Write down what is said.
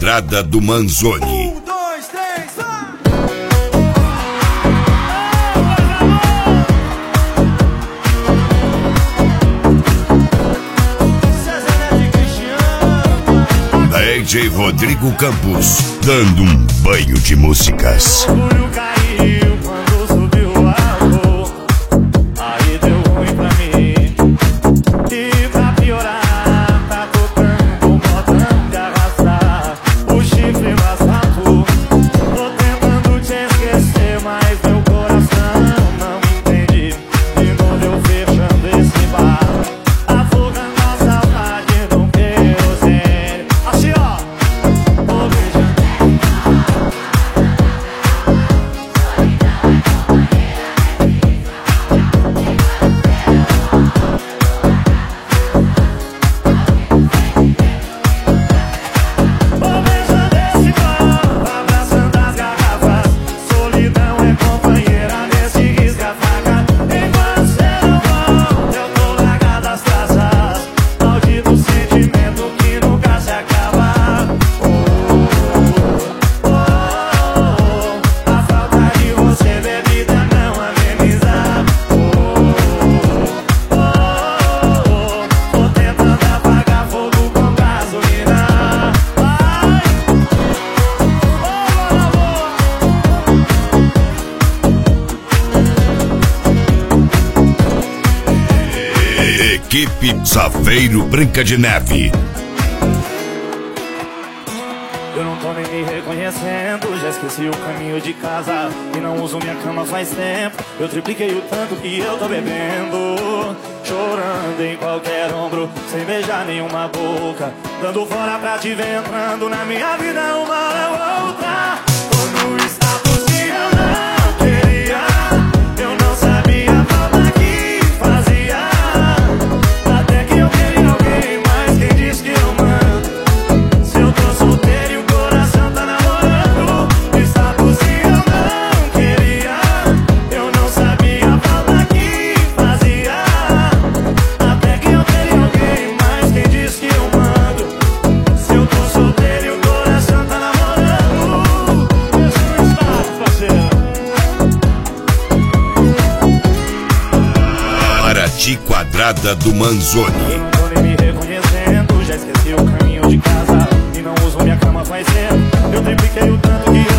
Quadrada do Manzoni. 1, 2, 3, vai! DJ Rodrigo Campos, dando um banho de músicas. O orgulho caiu quando subiu o amor, aí deu ruim pra mim. E pra piorar, tá tocando o botão de arrastar o chifre no asfalto. Tô tentando te esquecer, mas meu coração não entende. De novo eu fechando esse bar, afogando a saudade do querosene. Assim ó, vou beijando. Vou beijando esse copo, abraçando as garrafas. Solidão é companheira nesse risca-faca. Enquanto cê não volta, eu tô largado as traças. Maldito sentimento que nunca se acaba. A falta de você, bebida, não ameniza. Tô tentando apagar fogo com gasolina. Equipe Saveiro Branca de Neve. Eu não tô nem me reconhecendo, já esqueci o caminho de casa e não uso minha cama faz tempo. Eu tripliquei o tanto que eu tô bebendo, chorando em qualquer ombro, sem beijar nenhuma boca, dando fora pra te ver entrando na minha vida uma hora ou outra. Tô no status que eu não queria, eu não sabia a falta que fazia. Até que eu queria alguém, mas quem diz que eu mando? Se eu tô solteiro e o coração tá namorando, status que eu não queria, eu não sabia a falta que fazia. Até que eu queria alguém, mas quem diz que eu mando? Se eu tô solteiro e o coração tá namorando, esse é o status, parceiro. Paraty Quadrada do Manzoni. Eu não tô nem me reconhecendo, já esqueci o caminho de casa e não uso minha cama faz tempo. Eu tripliquei o tanto que